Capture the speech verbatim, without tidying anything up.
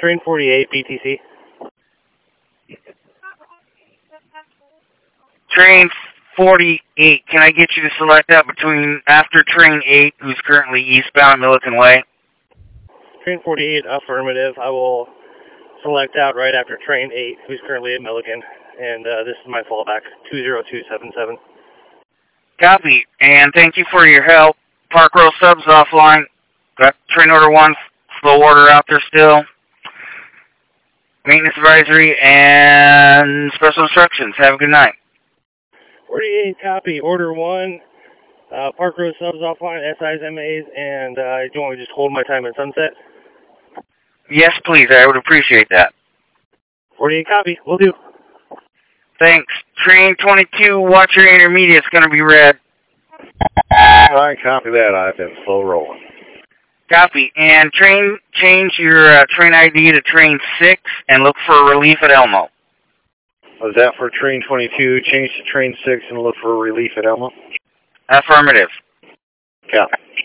Train forty-eight, B T C. Train forty-eight, can I get you to select that between after train eight, who's currently eastbound Milliken Way? Train forty-eight, affirmative. I will select out right after train eight, who's currently at Milliken. And uh, this is my fallback, two zero two seven seven. Copy, and thank you for your help. Park Row subs offline. Got train order one, slow order out there still. Maintenance advisory and special instructions. Have a good night. forty-eight, copy. Order one. Uh, Park Row subs offline, S Is, M As, and uh, do you want me to just hold my time at sunset? Yes, please. I would appreciate that. forty-eight, copy. Will do. Thanks. Train twenty-two, watch your intermediate. It's going to be red. I copy that. I've been slow rolling. Copy. And train, change your uh, train I D to train six and look for relief at Elmo. Was that for train twenty-two? Change to train six and look for relief at Elmo? Affirmative.